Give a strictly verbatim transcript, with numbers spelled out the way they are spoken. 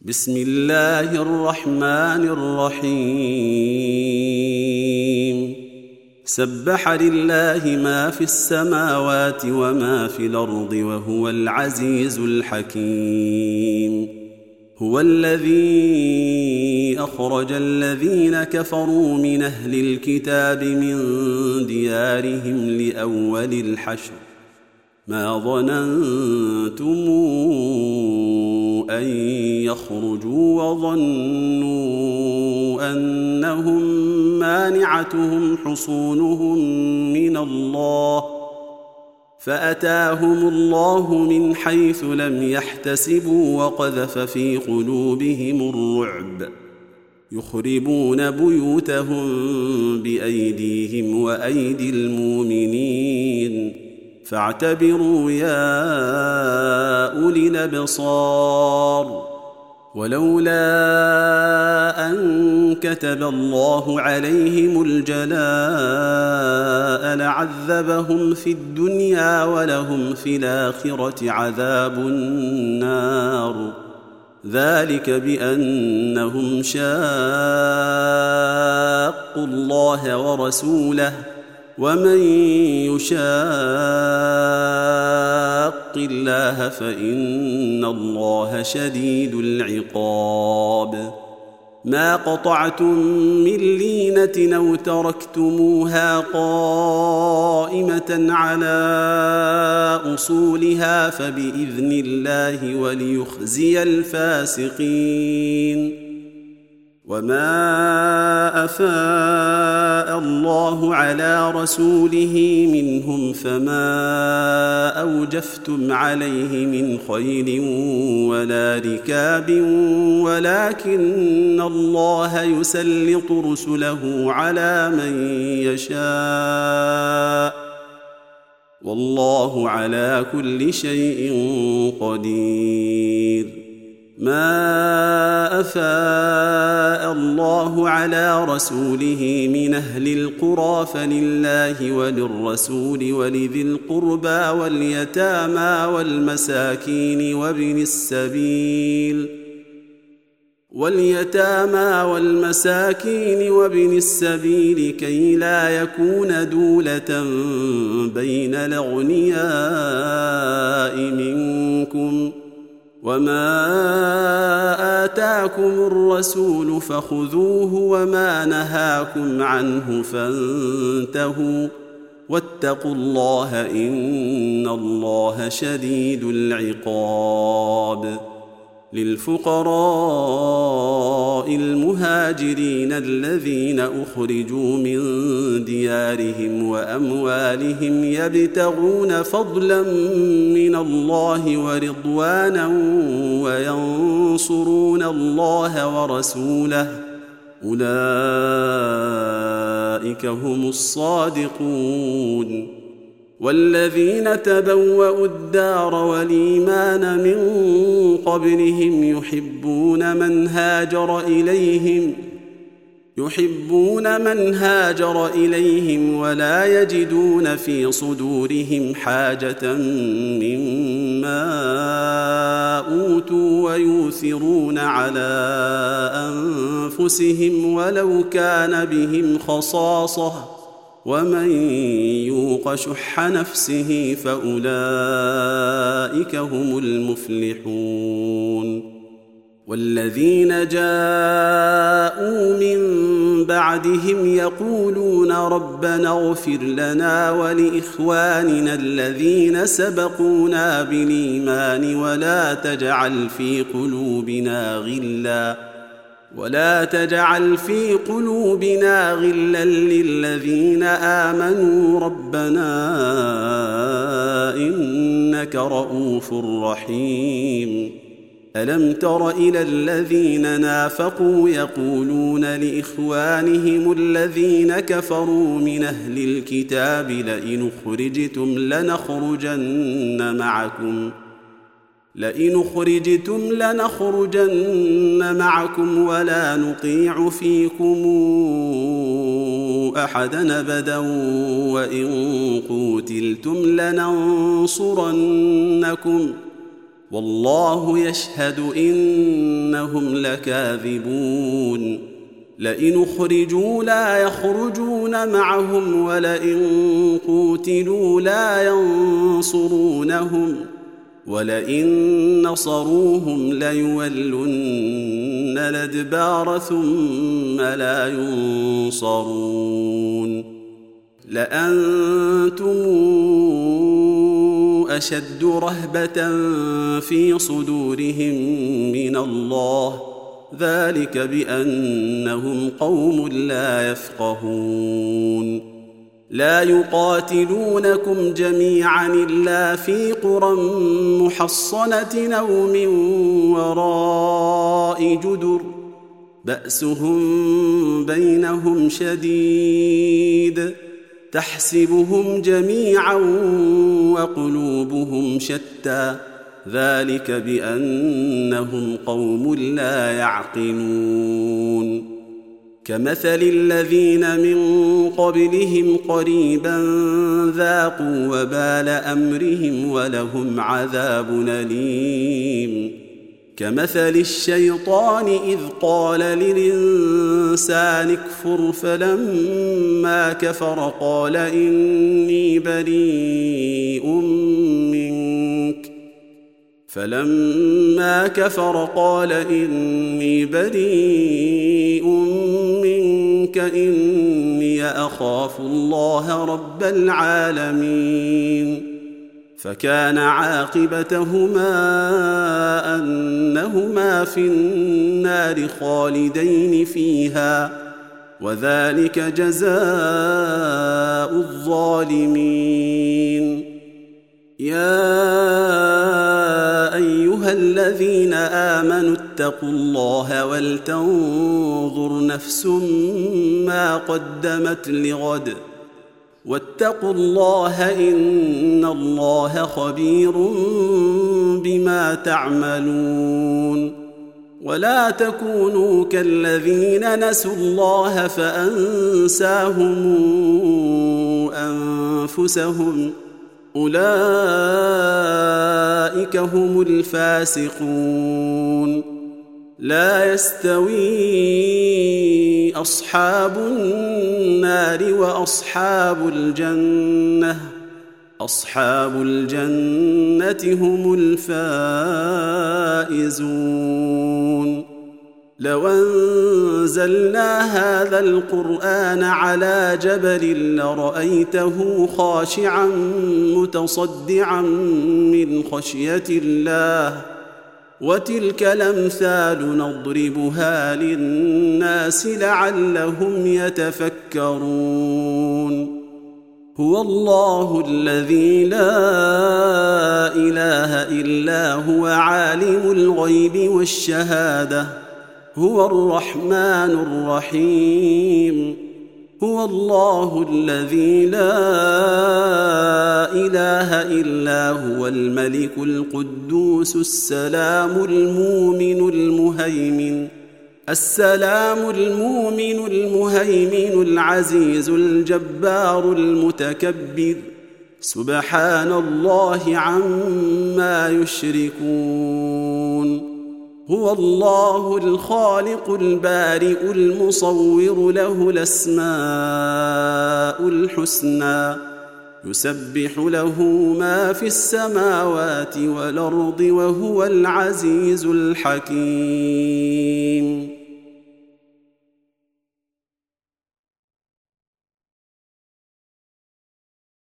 بسم الله الرحمن الرحيم سبح لله ما في السماوات وما في الأرض وهو العزيز الحكيم هو الذي أخرج الذين كفروا من أهل الكتاب من ديارهم لأول الحشر ما ظننتم أن يخرجوا وظنوا أنهم مانعتهم حصونهم من الله فأتاهم الله من حيث لم يحتسبوا وقذف في قلوبهم الرعب يخربون بيوتهم بأيديهم وأيدي المؤمنين فاعتبروا يا أولي الأبصار ولولا أن كتب الله عليهم الجلاء لعذبهم في الدنيا ولهم في الآخرة عذاب النار ذلك بأنهم شاقوا الله ورسوله ومن يشاق الله فإن الله شديد العقاب ما قطعتم من لينة أو تركتموها قائمة على أصولها فبإذن الله وليخزي الفاسقين وما أفاء الله على رسوله منهم فما أوجفتم عليه من خيل ولا ركاب ولكن الله يسلط رسله على من يشاء والله على كل شيء قدير ما أفاء الله على رسوله من أهل القرى فلله وللرسول ولذي القربى واليتامى والمساكين وابن السبيل واليتامى والمساكين وابن السبيل كي لا يكون دولة بين الأغنياء منكم وما آتاكم الرسول فخذوه وما نهاكم عنه فانتهوا واتقوا الله إن الله شديد العقاب للفقراء المهاجرين الذين أخرجوا من ديارهم وأموالهم يبتغون فضلا من الله ورضوانا وينصرون الله ورسوله أولئك هم الصادقون والذين تبوأوا الدار والإيمان من قبلهم يحبون من هاجر إليهم يحبون من هاجر إليهم ولا يجدون في صدورهم حاجة مما أوتوا ويؤثرون على أنفسهم ولو كان بهم خصاصة ومن يوق شح نفسه فأولئك هم المفلحون والذين جاءوا من بعدهم يقولون ربنا اغفر لنا ولإخواننا الذين سبقونا بالإيمان ولا تجعل في قلوبنا غلا ولا تجعل في قلوبنا غلا للذين آمنوا ربنا إنك رؤوف رحيم ألم تر إلى الذين نافقوا يقولون لإخوانهم الذين كفروا من أهل الكتاب لئن أخرجتم لنخرجن معكم لئن أخرجتم لنخرجن معكم ولا نطيع فيكم أحدا أبدا وإن قوتلتم لننصرنكم والله يشهد إنهم إنهم لكاذبون لئن أخرجوا لا يخرجون معهم ولئن قوتلوا لا ينصرونهم ولئن نصروهم ليولن الأدبار ثم لا ينصرون لأنتم أشد رهبة في صدورهم من الله ذلك بأنهم قوم لا يفقهون لا يقاتلونكم جميعا إلا في قرى محصنة أو من وراء جدر بأسهم بينهم شديد تحسبهم جميعا وقلوبهم شتى ذلك بأنهم قوم لا يعقلون كمثل الذين من قبلهم قريبا ذاقوا وبال أمرهم ولهم عذاب أليم كمثل الشيطان إذ قال للإنسان اكفر فلما كفر قال إني بريء منك فلما كفر قال إني بريء منك إني أخاف الله رب العالمين فكان عاقبتهما أنهما في النار خالدين فيها وذلك جزاء الظالمين يا أيها الذين آمنوا اتقوا الله ولتنظر نفس ما قدمت لغد واتقوا الله إن الله خبير بما تعملون ولا تكونوا كالذين نسوا الله فأنساهم أنفسهم أولئك هم الفاسقون لا يستوي أصحاب النار وأصحاب الجنة أصحاب الجنة هم الفائزون لو أنزلنا هذا القرآن على جبل لرأيته خاشعا متصدعا من خشية الله وتلك الأمثال نضربها للناس لعلهم يتفكرون هو الله الذي لا إله إلا هو عالم الغيب والشهادة هو الرحمن الرحيم هو الله الذي لا إله إلا هو الملك القدوس السلام المؤمن المهيمن السلام المؤمن المهيمن العزيز الجبار المتكبر سبحان الله عما يشركون هو الله الخالق البارئ المصور له الأسماء الحسنى يسبح له ما في السماوات والأرض وهو العزيز الحكيم